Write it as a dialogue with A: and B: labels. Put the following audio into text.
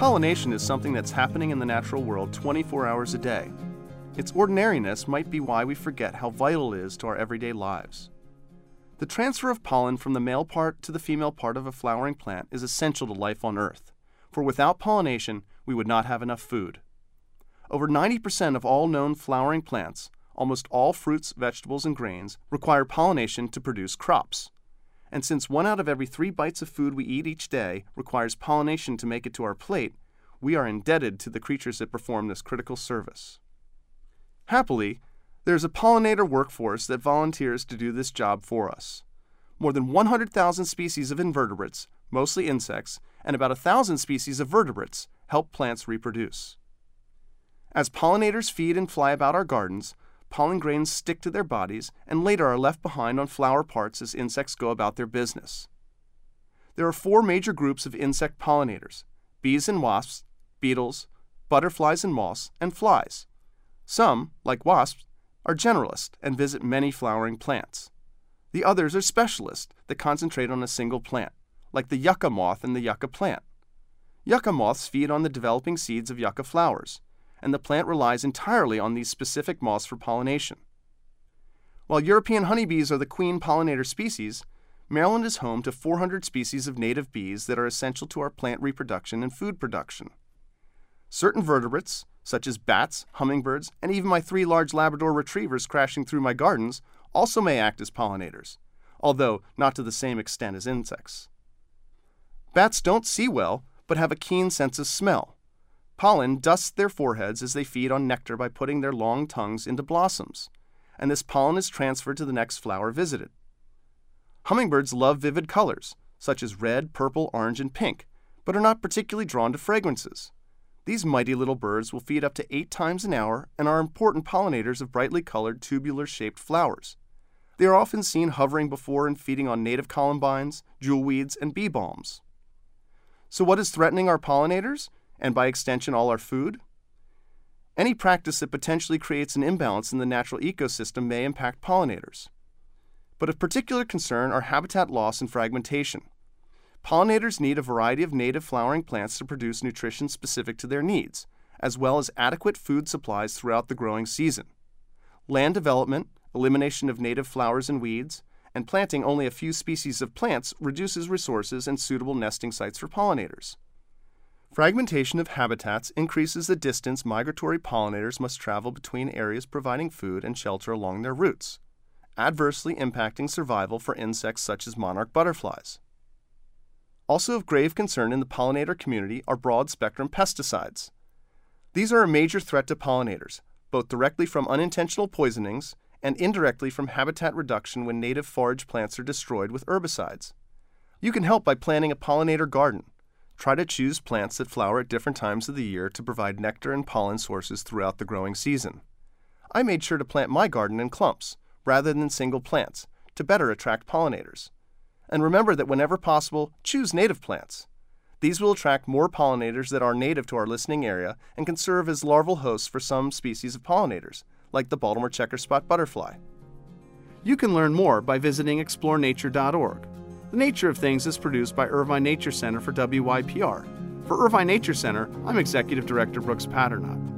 A: Pollination is something that's happening in the natural world 24 hours a day. Its ordinariness might be why we forget how vital it is to our everyday lives. The transfer of pollen from the male part to the female part of a flowering plant is essential to life on Earth, for without pollination, we would not have enough food. Over 90% of all known flowering plants, almost all fruits, vegetables, and grains, require pollination to produce crops. And since 1 out of every 3 bites of food we eat each day requires pollination to make it to our plate, we are indebted to the creatures that perform this critical service. Happily, there is a pollinator workforce that volunteers to do this job for us. More than 100,000 species of invertebrates, mostly insects, and about 1,000 species of vertebrates help plants reproduce. As pollinators feed and fly about our gardens, pollen grains stick to their bodies and later are left behind on flower parts as insects go about their business. There are 4 major groups of insect pollinators: bees and wasps, beetles, butterflies and moths, and flies. Some, like wasps, are generalists and visit many flowering plants. The others are specialists that concentrate on a single plant, like the yucca moth and the yucca plant. Yucca moths feed on the developing seeds of yucca flowers, and the plant relies entirely on these specific moths for pollination. While European honeybees are the queen pollinator species, Maryland is home to 400 species of native bees that are essential to our plant reproduction and food production. Certain vertebrates, such as bats, hummingbirds, and even my 3 large Labrador retrievers crashing through my gardens, also may act as pollinators, although not to the same extent as insects. Bats don't see well, but have a keen sense of smell. Pollen dusts their foreheads as they feed on nectar by putting their long tongues into blossoms, and this pollen is transferred to the next flower visited. Hummingbirds love vivid colors, such as red, purple, orange, and pink, but are not particularly drawn to fragrances. These mighty little birds will feed up to 8 times an hour and are important pollinators of brightly colored tubular-shaped flowers. They are often seen hovering before and feeding on native columbines, jewelweeds, and bee balms. So what is threatening our pollinators, and by extension all our food? Any practice that potentially creates an imbalance in the natural ecosystem may impact pollinators. But of particular concern are habitat loss and fragmentation. Pollinators need a variety of native flowering plants to produce nutrition specific to their needs, as well as adequate food supplies throughout the growing season. Land development, elimination of native flowers and weeds, and planting only a few species of plants reduces resources and suitable nesting sites for pollinators. Fragmentation of habitats increases the distance migratory pollinators must travel between areas providing food and shelter along their routes, adversely impacting survival for insects such as monarch butterflies. Also of grave concern in the pollinator community are broad-spectrum pesticides. These are a major threat to pollinators, both directly from unintentional poisonings and indirectly from habitat reduction when native forage plants are destroyed with herbicides. You can help by planting a pollinator garden. Try to choose plants that flower at different times of the year to provide nectar and pollen sources throughout the growing season. I made sure to plant my garden in clumps, rather than single plants, to better attract pollinators. And remember that whenever possible, choose native plants. These will attract more pollinators that are native to our listening area and can serve as larval hosts for some species of pollinators, like the Baltimore checker spot butterfly. You can learn more by visiting explorenature.org. The Nature of Things is produced by Irvine Nature Center for WYPR. For Irvine Nature Center, I'm Executive Director Brooks Patternot.